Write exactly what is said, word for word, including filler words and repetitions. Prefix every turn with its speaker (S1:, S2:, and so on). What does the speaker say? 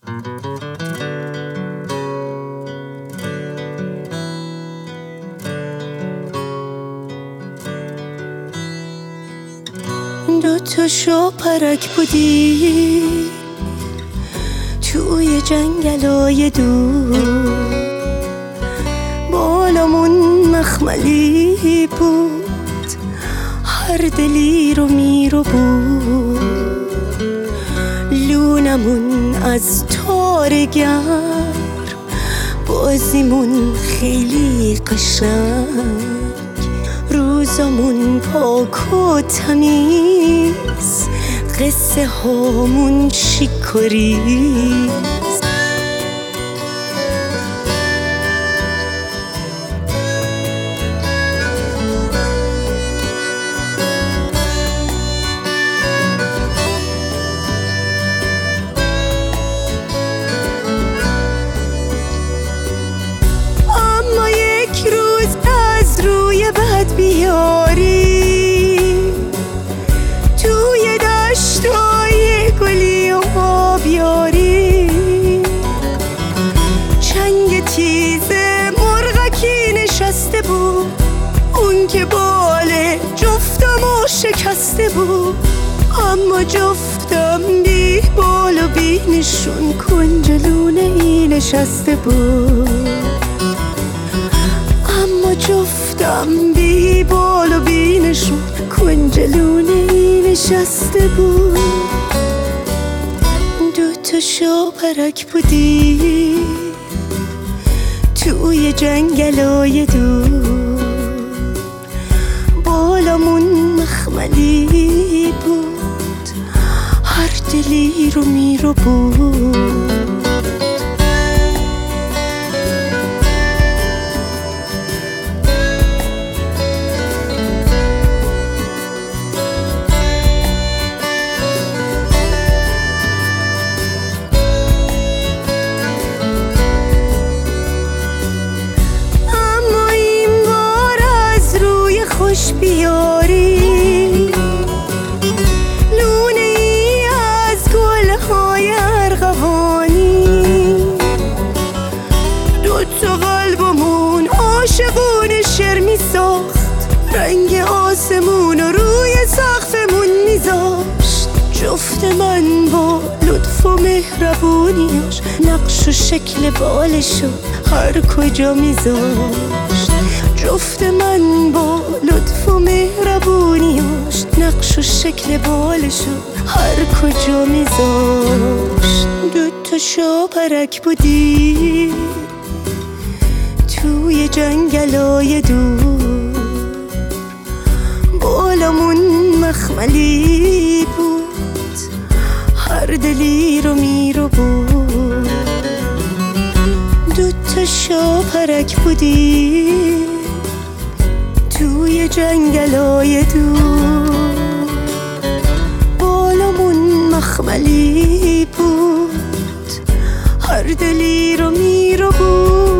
S1: دو تا شاپرک بودی توی جنگلای دور، بالامون مخملی بود، هر دلی رو میرو بود، لونمون از تار گرم، بازیمون خیلی قشنگ، روزامون پاک و تمیز، قصه هامون شیک و ریز. اما یک روز از روی بد بیاری، توی دشتای گلی و آبیاری، چنگ تیز مرغکی نشسته بود، اون که بال جفتمو شکسته بود، اما جفتم بی بال و بی نشون کنج لونه ای نشسته بود، اما جفتم بی بال و بی نشون کنج لونه ای نشسته بود. دو تا شاپرک بودی توی جنگلای دور، بالامون مخملی بود، هر دلی رو میرو بود. خوش بیاری لونه ای از گلهای ارغوانی، دوتا قلبمون عاشقون شعر می ساخت، رنگ آسمون رو روی سقفمون می زاشت، جفت من با لطف و مهربونیاش نقش و شکل بالشو هر کجا می زاشت، جفت من با لطف و مهربونیاش نقش و شکل بالشو هر کجا میذاشت. دو تا شاپرک بودی توی جنگلای دور، بالامون مخملی بود، هر دلی رو میرو بود. دو تا شاپرک بودی توی جنگلای دور، بالامون مخملی بود، هر دلی رو میرو بود.